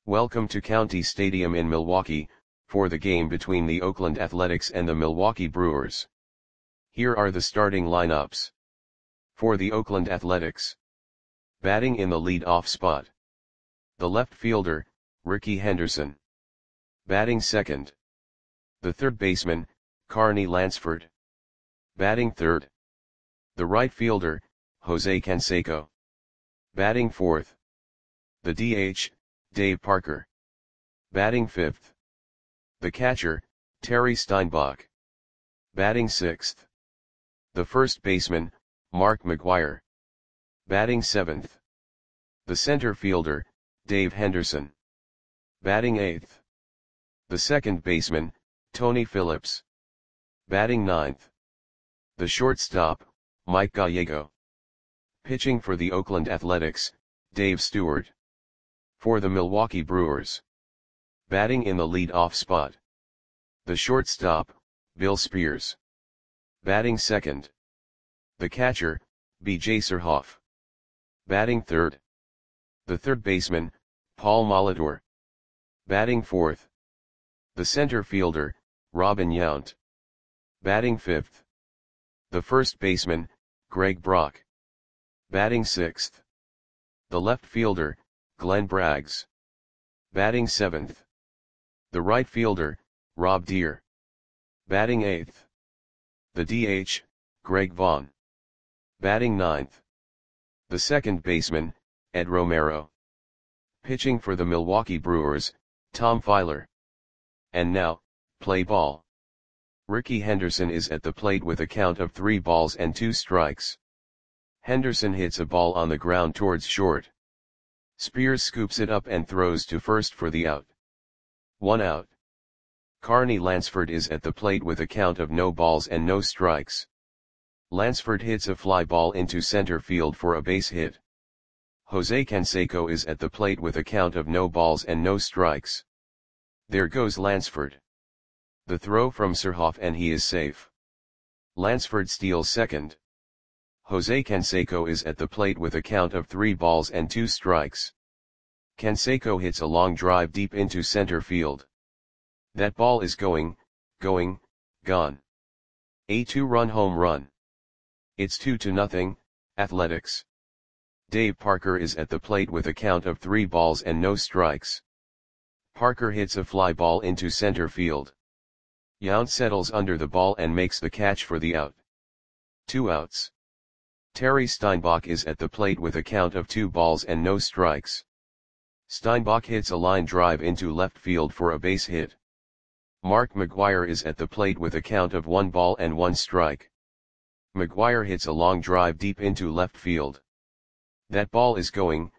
Welcome to County Stadium in Milwaukee, for the game between the Oakland Athletics and the Milwaukee Brewers. Here are the starting lineups. For the Oakland Athletics. Batting in the lead-off spot. The left fielder, Rickey Henderson. Batting second. The third baseman, Carney Lansford. Batting third. The right fielder, Jose Canseco. Batting fourth. The DH, Dave Parker. Batting fifth. The catcher, Terry Steinbach. Batting sixth. The first baseman, Mark McGwire. Batting seventh. The center fielder, Dave Henderson. Batting eighth. The second baseman, Tony Phillips. Batting ninth. The shortstop, Mike Gallego. Pitching for the Oakland Athletics, Dave Stewart. For the Milwaukee Brewers. Batting in the lead-off spot. The shortstop, Bill Spears. Batting second. The catcher, B.J. Surhoff. Batting third. The third baseman, Paul Molitor. Batting fourth. The center fielder, Robin Yount. Batting fifth. The first baseman, Greg Brock. Batting sixth. The left fielder, Glenn Braggs. Batting seventh. The right fielder, Rob Deere. Batting eighth. The DH, Greg Vaughn. Batting ninth. The second baseman, Ed Romero. Pitching for the Milwaukee Brewers, Tom Filer. And now, play ball. Rickey Henderson is at the plate with a count of 3 balls and 2 strikes. Henderson hits a ball on the ground towards short. Spears scoops it up and throws to first for the out. 1 out. Carney Lansford is at the plate with a count of no balls and no strikes. Lansford hits a fly ball into center field for a base hit. Jose Canseco is at the plate with a count of no balls and no strikes. There goes Lansford. The throw from Surhoff and he is safe. Lansford steals second. Jose Canseco is at the plate with a count of 3 balls and 2 strikes. Canseco hits a long drive deep into center field. That ball is gone. A 2-run home run. It's 2-0, Athletics. Dave Parker is at the plate with a count of 3 balls and no strikes. Parker hits a fly ball into center field. Yount settles under the ball and makes the catch for the out. 2 outs. Terry Steinbach is at the plate with a count of 2 balls and no strikes. Steinbach hits a line drive into left field for a base hit. Mark McGwire is at the plate with a count of 1 ball and 1 strike. McGwire hits a long drive deep into left field. That ball is gone.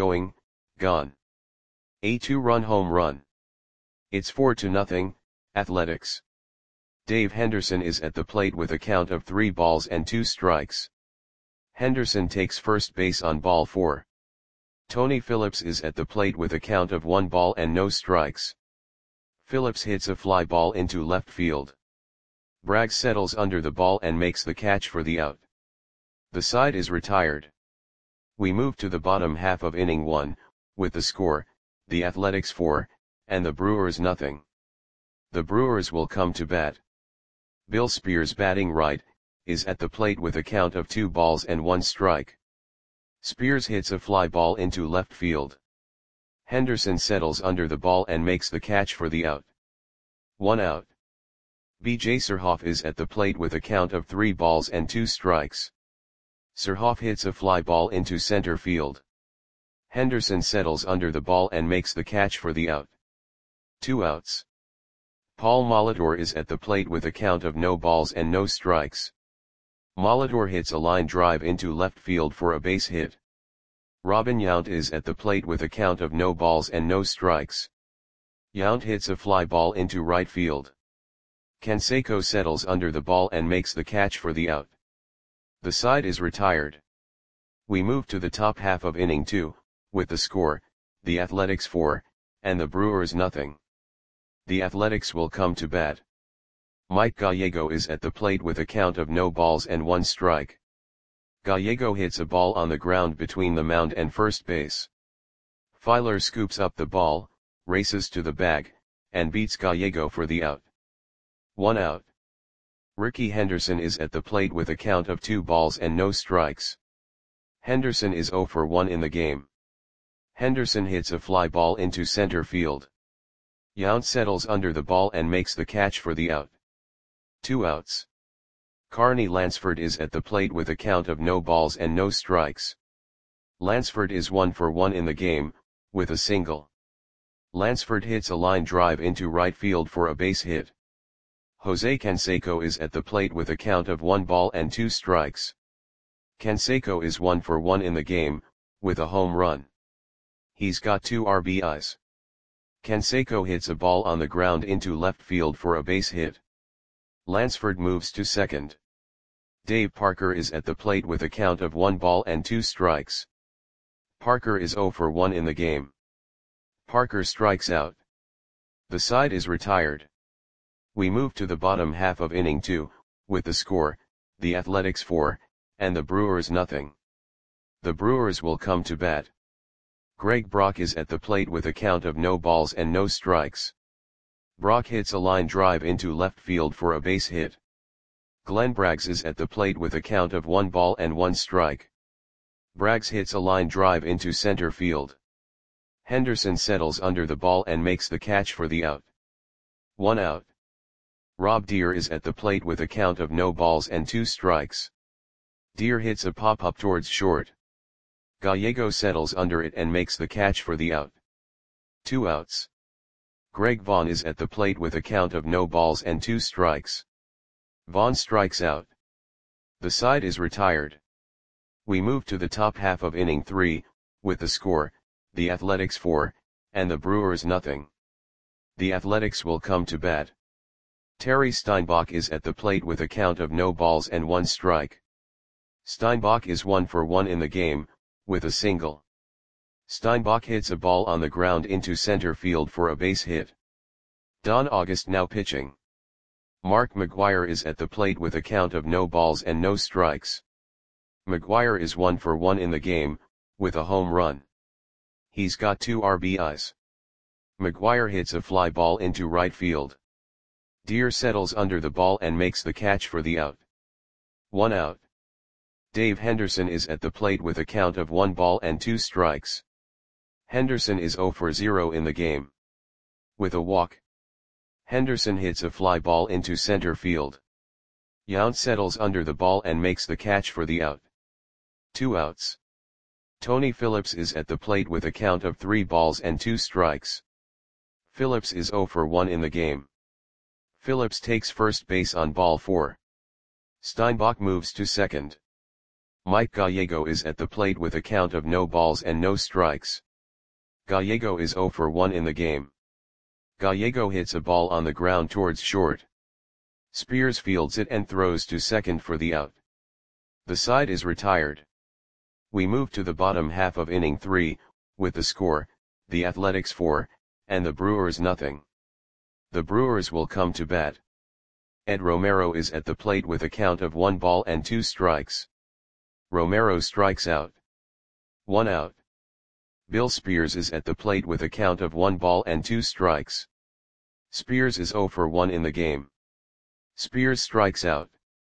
A 2-run home run. It's 4-0, Athletics. Dave Henderson is at the plate with a count of 3 balls and 2 strikes. Henderson takes first base on ball 4. Tony Phillips is at the plate with a count of 1 ball and no strikes. Phillips hits a fly ball into left field. Braggs settles under the ball and makes the catch for the out. The side is retired. We move to the bottom half of inning 1, with the score, the Athletics 4, and the Brewers nothing. The Brewers will come to bat. Bill Spears, batting right, is at the plate with a count of 2 balls and 1 strike. Spears hits a fly ball into left field. Henderson settles under the ball and makes the catch for the out. 1 out. B.J. Surhoff is at the plate with a count of 3 balls and 2 strikes. Surhoff hits a fly ball into center field. Henderson settles under the ball and makes the catch for the out. 2 outs. Paul Molitor is at the plate with a count of no balls and no strikes. Molitor hits a line drive into left field for a base hit. Robin Yount is at the plate with a count of no balls and no strikes. Yount hits a fly ball into right field. Canseco settles under the ball and makes the catch for the out. The side is retired. We move to the top half of inning 2, with the score, the Athletics 4, and the Brewers nothing. The Athletics will come to bat. Mike Gallego is at the plate with a count of no balls and 1 strike. Gallego hits a ball on the ground between the mound and first base. Filer scoops up the ball, races to the bag, and beats Gallego for the out. 1 out. Ricky Henderson is at the plate with a count of 2 balls and no strikes. Henderson is 0 for 1 in the game. Henderson hits a fly ball into center field. Yount settles under the ball and makes the catch for the out. 2 outs. Carney Lansford is at the plate with a count of no balls and no strikes. Lansford is 1 for 1 in the game, with a single. Lansford hits a line drive into right field for a base hit. Jose Canseco is at the plate with a count of 1 ball and 2 strikes. Canseco is 1 for 1 in the game, with a home run. He's got 2 RBIs. Canseco hits a ball on the ground into left field for a base hit. Lansford moves to second. Dave Parker is at the plate with a count of 1 ball and 2 strikes. Parker is 0 for 1 in the game. Parker strikes out. The side is retired. We move to the bottom half of inning 2, with the score, the Athletics 4, and the Brewers nothing. The Brewers will come to bat. Greg Brock is at the plate with a count of no balls and no strikes. Brock hits a line drive into left field for a base hit. Glenn Braggs is at the plate with a count of 1 ball and 1 strike. Braggs hits a line drive into center field. Henderson settles under the ball and makes the catch for the out. 1 out. Rob Deer is at the plate with a count of no balls and 2 strikes. Deer hits a pop-up towards short. Gallego settles under it and makes the catch for the out. 2 outs. Greg Vaughn is at the plate with a count of no balls and 2 strikes. Vaughn strikes out. The side is retired. We move to the top half of inning 3, with the score, the Athletics 4, and the Brewers nothing. The Athletics will come to bat. Terry Steinbach is at the plate with a count of no balls and 1 strike. Steinbach is 1 for 1 in the game, with a single. Steinbach hits a ball on the ground into center field for a base hit. Don August now pitching. Mark McGwire is at the plate with a count of no balls and no strikes. McGwire is 1 for 1 in the game, with a home run. He's got 2 RBIs. McGwire hits a fly ball into right field. Deer settles under the ball and makes the catch for the out. 1 out. Dave Henderson is at the plate with a count of 1 ball and 2 strikes. Henderson is 0 for 0 in the game. With a walk. Henderson hits a fly ball into center field. Yount settles under the ball and makes the catch for the out. 2 outs. Tony Phillips is at the plate with a count of 3 balls and 2 strikes. Phillips is 0 for 1 in the game. Phillips takes first base on ball 4. Steinbach moves to second. Mike Gallego is at the plate with a count of no balls and no strikes. Gallego is 0 for 1 in the game. Gallego hits a ball on the ground towards short. Spears fields it and throws to second for the out. The side is retired. We move to the bottom half of inning 3, with the score, the Athletics 4, and the Brewers nothing. The Brewers will come to bat. Ed Romero is at the plate with a count of 1 ball and 2 strikes. Romero strikes out. 1 out. Bill Spears is at the plate with a count of 1 ball and 2 strikes. Spears is 0 for 1 in the game. Spears strikes out.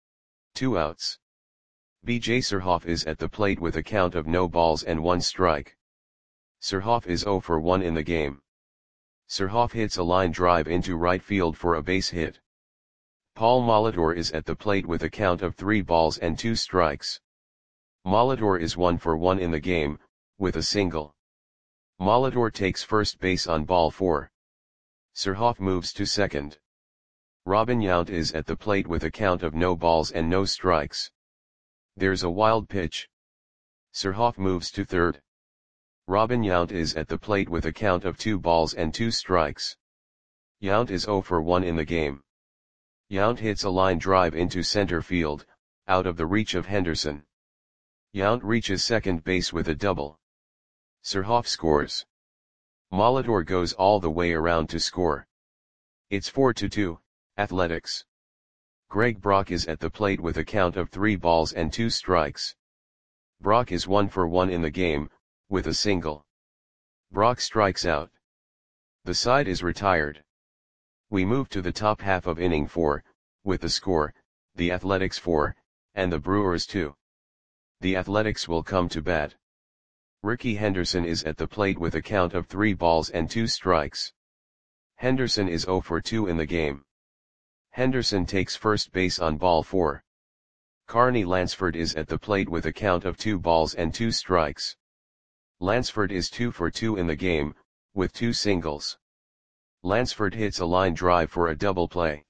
2 outs. B.J. Surhoff is at the plate with a count of no balls and 1 strike. Surhoff is 0 for 1 in the game. Surhoff hits a line drive into right field for a base hit. Paul Molitor is at the plate with a count of 3 balls and 2 strikes. Molitor is 1 for 1 in the game, with a single. Molitor takes first base on ball 4. Surhoff moves to second. Robin Yount is at the plate with a count of no balls and no strikes. There's a wild pitch. Surhoff moves to third. Robin Yount is at the plate with a count of 2 balls and 2 strikes. Yount is 0 for 1 in the game. Yount hits a line drive into center field, out of the reach of Henderson. Yount reaches second base with a double. Surhoff scores. Molitor goes all the way around to score. It's 4-2, Athletics. Greg Brock is at the plate with a count of 3 balls and 2 strikes. Brock is 1 for 1 in the game, with a single. Brock strikes out. The side is retired. We move to the top half of inning 4, with the score, the Athletics 4, and the Brewers 2. The Athletics will come to bat. Rickey Henderson is at the plate with a count of 3 balls and 2 strikes. Henderson is 0 for 2 in the game. Henderson takes first base on ball 4. Carney Lansford is at the plate with a count of 2 balls and 2 strikes. Lansford is 2 for 2 in the game, with 2 singles. Lansford hits a line drive for a double play.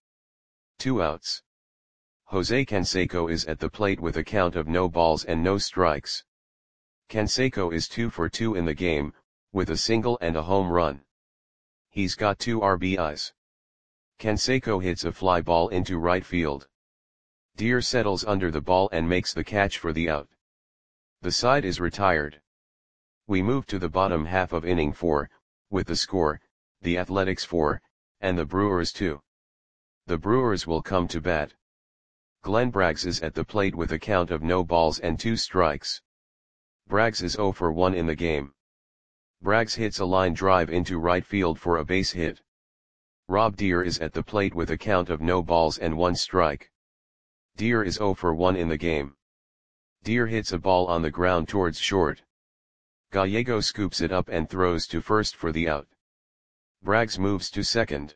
2 outs. Jose Canseco is at the plate with a count of no balls and no strikes. Canseco is 2 for 2 in the game, with a single and a home run. He's got 2 RBIs. Canseco hits a fly ball into right field. Deer settles under the ball and makes the catch for the out. The side is retired. We move to the bottom half of inning 4, with the score, the Athletics 4, and the Brewers 2. The Brewers will come to bat. Glenn Braggs is at the plate with a count of no balls and 2 strikes. Braggs is 0 for 1 in the game. Braggs hits a line drive into right field for a base hit. Rob Deer is at the plate with a count of no balls and 1 strike. Deer is 0 for 1 in the game. Deer hits a ball on the ground towards short. Gallego scoops it up and throws to first for the out. Braggs moves to second.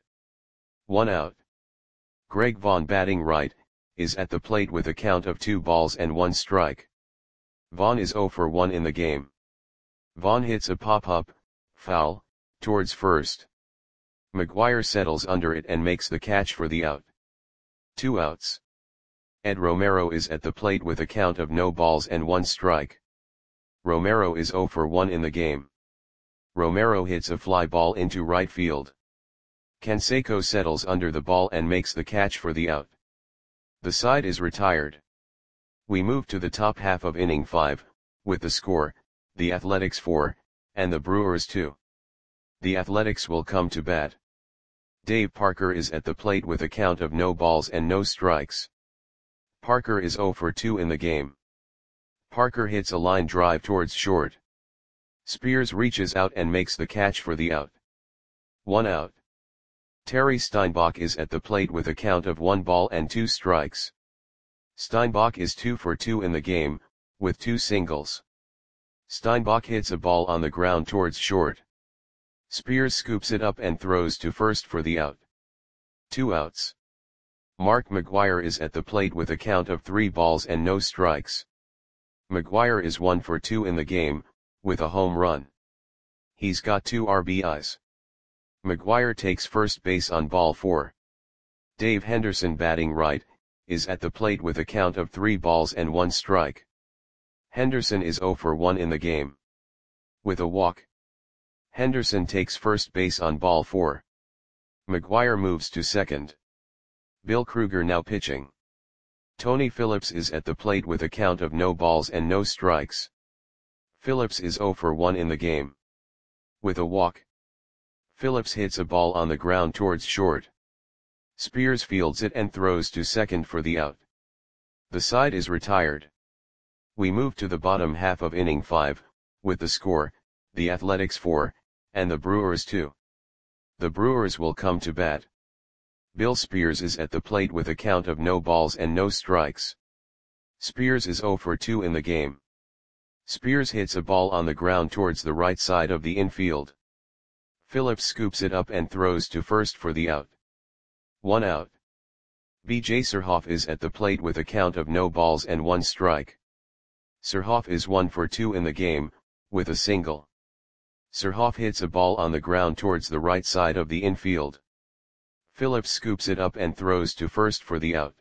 1 out. Greg Vaughn, batting right, is at the plate with a count of 2 balls and 1 strike. Vaughn is 0 for 1 in the game. Vaughn hits a pop-up, foul, towards first. McGuire settles under it and makes the catch for the out. 2 outs. Ed Romero is at the plate with a count of no balls and 1 strike. Romero is 0 for 1 in the game. Romero hits a fly ball into right field. Canseco settles under the ball and makes the catch for the out. The side is retired. We move to the top half of inning 5, with the score, the Athletics 4, and the Brewers 2. The Athletics will come to bat. Dave Parker is at the plate with a count of no balls and no strikes. Parker is 0 for 2 in the game. Parker hits a line drive towards short. Spears reaches out and makes the catch for the out. 1 out. Terry Steinbach is at the plate with a count of 1 ball and 2 strikes. Steinbach is 2 for 2 in the game, with 2 singles. Steinbach hits a ball on the ground towards short. Spears scoops it up and throws to first for the out. 2 outs. Mark McGuire is at the plate with a count of 3 balls and no strikes. McGuire is 1 for 2 in the game, with a home run. He's got 2 RBIs. McGuire takes first base on ball 4. Dave Henderson, batting right, is at the plate with a count of 3 balls and 1 strike. Henderson is 0 for 1 in the game. With a walk. Henderson takes first base on ball 4. McGuire moves to second. Bill Kruger now pitching. Tony Phillips is at the plate with a count of no balls and no strikes. Phillips is 0 for 1 in the game. With a walk. Phillips hits a ball on the ground towards short. Spears fields it and throws to second for the out. The side is retired. We move to the bottom half of inning 5, with the score, the Athletics 4, and the Brewers 2. The Brewers will come to bat. Bill Spears is at the plate with a count of no balls and no strikes. Spears is 0 for 2 in the game. Spears hits a ball on the ground towards the right side of the infield. Phillips scoops it up and throws to first for the out. 1 out. B.J. Surhoff is at the plate with a count of no balls and 1 strike. Surhoff is 1 for 2 in the game, with a single. Surhoff hits a ball on the ground towards the right side of the infield. Phillips scoops it up and throws to first for the out.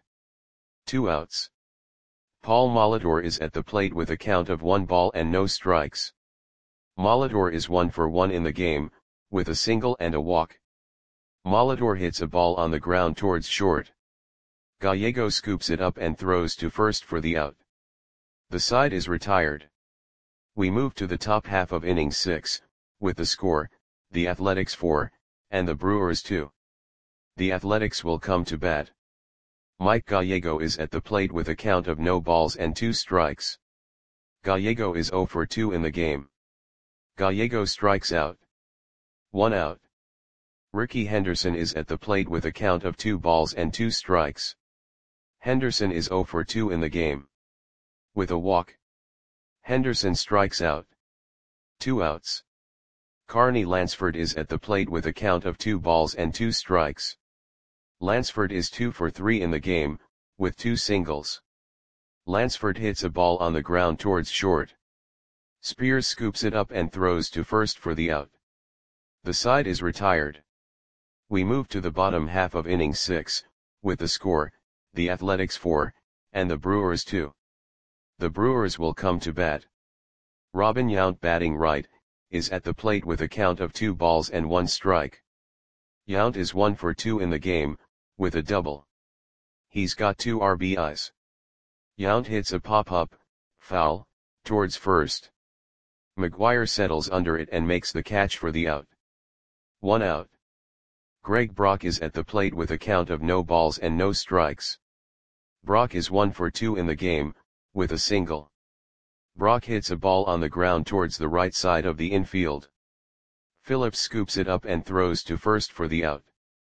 2 outs. Paul Molitor is at the plate with a count of 1 ball and no strikes. Molitor is 1 for 1 in the game, with a single and a walk. Molitor hits a ball on the ground towards short. Gallego scoops it up and throws to first for the out. The side is retired. We move to the top half of inning 6, with the score, the Athletics 4, and the Brewers 2. The Athletics will come to bat. Mike Gallego is at the plate with a count of no balls and 2 strikes. Gallego is 0 for 2 in the game. Gallego strikes out. 1 out. Ricky Henderson is at the plate with a count of 2 balls and 2 strikes. Henderson is 0 for 2 in the game. With a walk, Henderson strikes out. 2 outs. Carney Lansford is at the plate with a count of 2 balls and 2 strikes. Lansford is 2 for 3 in the game, with 2 singles. Lansford hits a ball on the ground towards short. Spears scoops it up and throws to first for the out. The side is retired. We move to the bottom half of inning 6, with the score, the Athletics 4, and the Brewers 2. The Brewers will come to bat. Robin Yount, batting right, is at the plate with a count of 2 balls and 1 strike. Yount is 1 for 2 in the game, with a double. He's got 2 RBIs. Yount hits a pop-up, foul, towards first. McGuire settles under it and makes the catch for the out. 1 out. Greg Brock is at the plate with a count of no balls and no strikes. Brock is 1 for 2 in the game, with a single. Brock hits a ball on the ground towards the right side of the infield. Phillips scoops it up and throws to first for the out.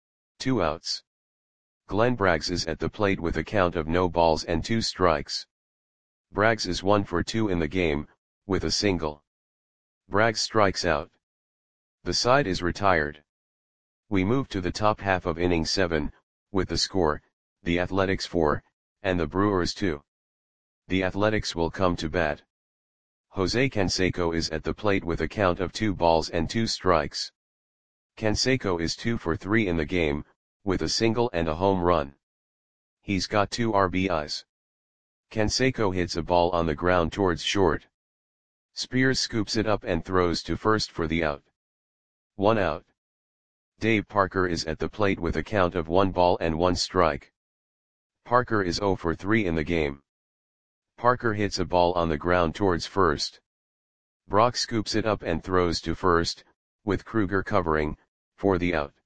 2 outs. Glenn Braggs is at the plate with a count of no balls and 2 strikes. Braggs is 1 for 2 in the game, with a single. Braggs strikes out. The side is retired. We move to the top half of inning 7, with the score, the Athletics 4, and the Brewers 2. The Athletics will come to bat. Jose Canseco is at the plate with a count of 2 balls and 2 strikes. Canseco is 2 for 3 in the game, with a single and a home run. He's got 2 RBIs. Canseco hits a ball on the ground towards short. Spears scoops it up and throws to first for the out. 1 out. Dave Parker is at the plate with a count of 1 ball and 1 strike. Parker is 0 for 3 in the game. Parker hits a ball on the ground towards first. Brock scoops it up and throws to first, with Kruger covering, for the out.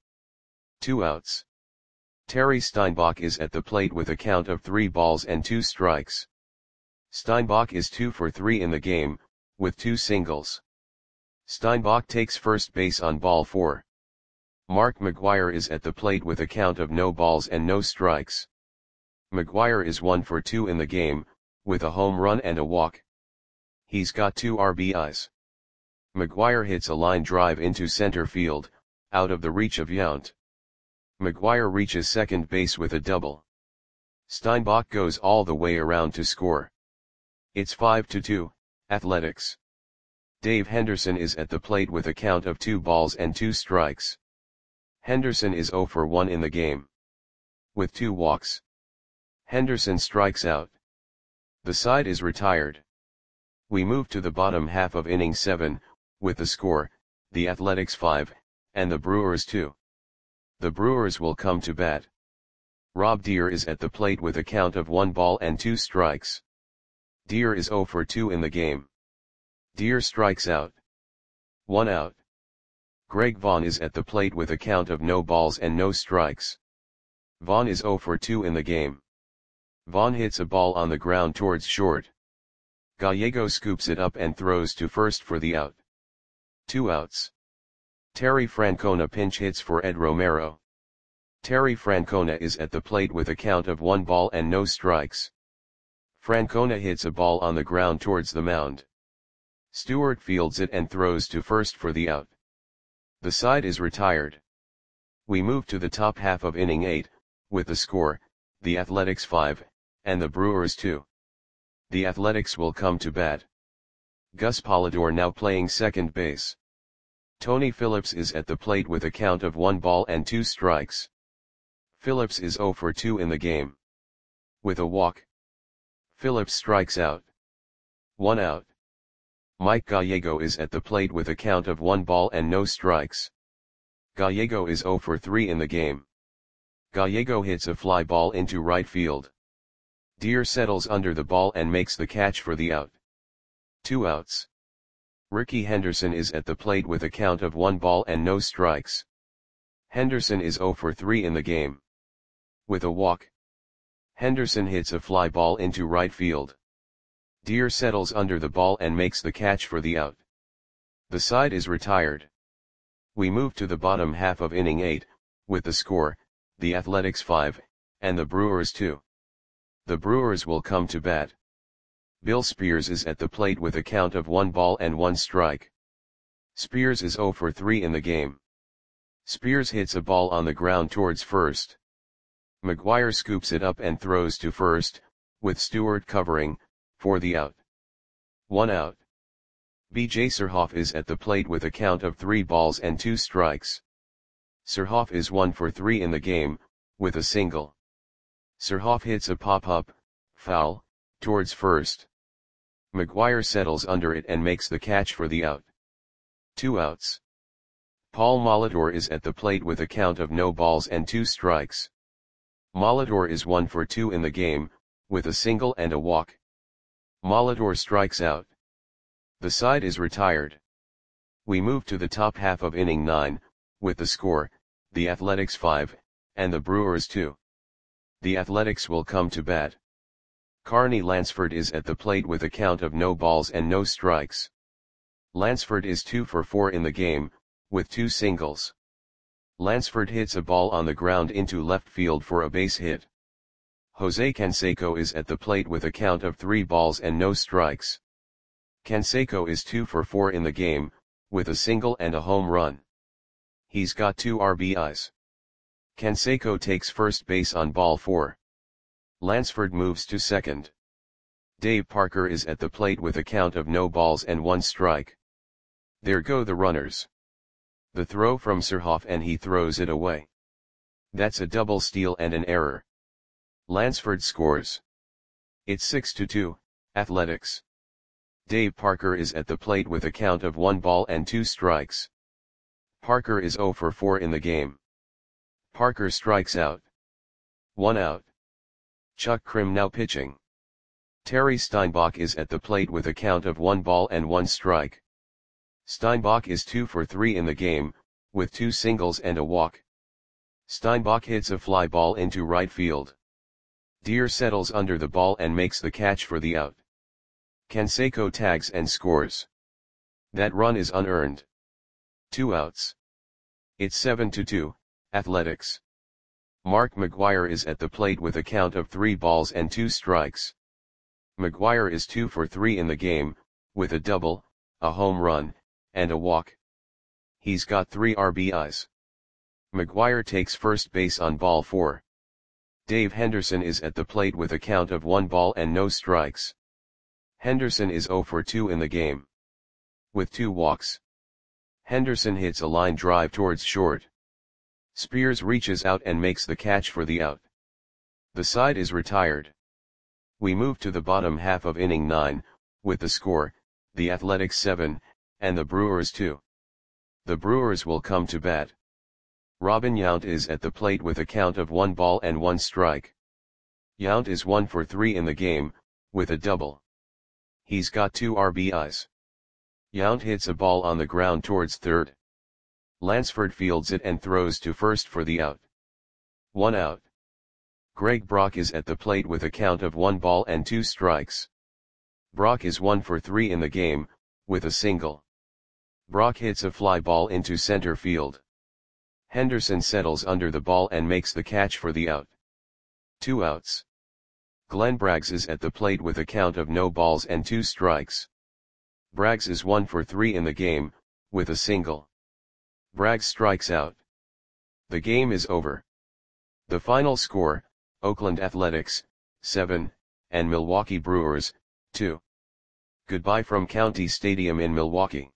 2 outs. Terry Steinbach is at the plate with a count of 3 balls and 2 strikes. Steinbach is 2 for 3 in the game, with 2 singles. Steinbach takes first base on ball 4. Mark McGuire is at the plate with a count of no balls and no strikes. McGuire is 1 for 2 in the game, with a home run and a walk. He's got 2 RBIs. McGuire hits a line drive into center field, out of the reach of Yount. McGuire reaches second base with a double. Steinbach goes all the way around to score. It's 5-2, Athletics. Dave Henderson is at the plate with a count of 2 balls and 2 strikes. Henderson is 0 for 1 in the game. With 2 walks. Henderson strikes out. The side is retired. We move to the bottom half of inning 7, with the score, the Athletics 5, and the Brewers 2. The Brewers will come to bat. Rob Deer is at the plate with a count of 1 ball and 2 strikes. Deer is 0 for 2 in the game. Deer strikes out. 1 out. Greg Vaughn is at the plate with a count of no balls and no strikes. Vaughn is 0 for 2 in the game. Vaughn hits a ball on the ground towards short. Gallego scoops it up and throws to first for the out. 2 outs. Terry Francona pinch hits for Ed Romero. Terry Francona is at the plate with a count of 1 ball and no strikes. Francona hits a ball on the ground towards the mound. Stewart fields it and throws to first for the out. The side is retired. We move to the top half of inning 8, with the score, the Athletics 5, and the Brewers 2. The Athletics will come to bat. Gus Polidor now playing second base. Tony Phillips is at the plate with a count of 1 ball and 2 strikes. Phillips is 0 for 2 in the game. With a walk. Phillips strikes out. 1 out. Mike Gallego is at the plate with a count of 1 ball and no strikes. Gallego is 0 for 3 in the game. Gallego hits a fly ball into right field. Deer settles under the ball and makes the catch for the out. 2 outs. Ricky Henderson is at the plate with a count of 1 ball and no strikes. Henderson is 0 for 3 in the game. With a walk. Henderson hits a fly ball into right field. Deer settles under the ball and makes the catch for the out. The side is retired. We move to the bottom half of inning 8, with the score, the Athletics 5, and the Brewers 2. The Brewers will come to bat. Bill Spears is at the plate with a count of 1 ball and 1 strike. Spears is 0 for 3 in the game. Spears hits a ball on the ground towards first. McGuire scoops it up and throws to first, with Stewart covering, for the out. 1 out. B.J. Surhoff is at the plate with a count of 3 balls and 2 strikes. Surhoff is 1 for 3 in the game, with a single. Surhoff hits a pop-up, foul, towards first. McGuire settles under it and makes the catch for the out. 2 outs. Paul Molitor is at the plate with a count of no balls and 2 strikes. Molitor is 1 for 2 in the game, with a single and a walk. Molitor strikes out. The side is retired. We move to the top half of inning 9, with the score, the Athletics 5, and the Brewers 2. The Athletics will come to bat. Carney Lansford is at the plate with a count of no balls and no strikes. Lansford is 2 for 4 in the game, with 2 singles. Lansford hits a ball on the ground into left field for a base hit. Jose Canseco is at the plate with a count of 3 balls and no strikes. Canseco is 2 for 4 in the game, with a single and a home run. He's got 2 RBIs. Canseco takes first base on ball 4. Lansford moves to second. Dave Parker is at the plate with a count of no balls and 1 strike. There go the runners. The throw from Surhoff and he throws it away. That's a double steal and an error. Lansford scores. It's 6-2, Athletics. Dave Parker is at the plate with a count of 1 ball and 2 strikes. Parker is 0 for 4 in the game. Parker strikes out. 1 out. Chuck Krim now pitching. Terry Steinbach is at the plate with a count of 1 ball and 1 strike. Steinbach is 2 for 3 in the game, with 2 singles and a walk. Steinbach hits a fly ball into right field. Deer settles under the ball and makes the catch for the out. Canseco tags and scores. That run is unearned. 2 outs. It's 7-2, Athletics. Mark McGuire is at the plate with a count of 3 balls and 2 strikes. McGuire is 2 for 3 in the game, with a double, a home run, and a walk. He's got 3 RBIs. McGuire takes first base on ball 4. Dave Henderson is at the plate with a count of 1 ball and no strikes. Henderson is 0 for 2 in the game. With 2 walks. Henderson hits a line drive towards short. Spears reaches out and makes the catch for the out. The side is retired. We move to the bottom half of inning 9, with the score, the Athletics 7, and the Brewers 2. The Brewers will come to bat. Robin Yount is at the plate with a count of 1 ball and 1 strike. Yount is 1 for 3 in the game, with a double. He's got 2 RBIs. Yount hits a ball on the ground towards third. Lansford fields it and throws to first for the out. 1 out. Greg Brock is at the plate with a count of 1 ball and 2 strikes. Brock is 1 for 3 in the game, with a single. Brock hits a fly ball into center field. Henderson settles under the ball and makes the catch for the out. 2 outs. Glenn Braggs is at the plate with a count of no balls and 2 strikes. Braggs is 1 for 3 in the game, with a single. Braggs strikes out. The game is over. The final score, Oakland Athletics, 7, and Milwaukee Brewers, 2. Goodbye from County Stadium in Milwaukee.